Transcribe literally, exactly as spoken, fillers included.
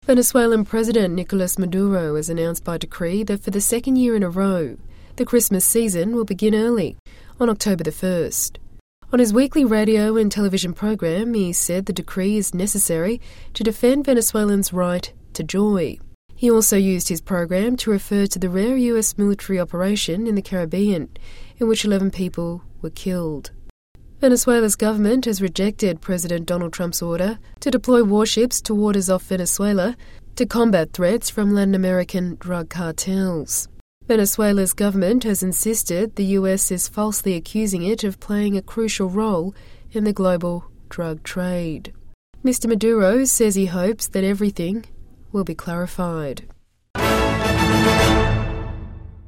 Venezuelan President Nicolas Maduro has announced by decree that for the second year in a row, the Christmas season will begin early, on October the first. On his weekly radio and television program, he said the decree is necessary to defend Venezuelans' right to joy. He also used his program to refer to the rare U S military operation in the Caribbean, in which eleven people were killed. Venezuela's government has rejected President Donald Trump's order to deploy warships to waters off Venezuela to combat threats from Latin American drug cartels. Venezuela's government has insisted the U S is falsely accusing it of playing a crucial role in the global drug trade. Mister Maduro says he hopes that everything will be clarified.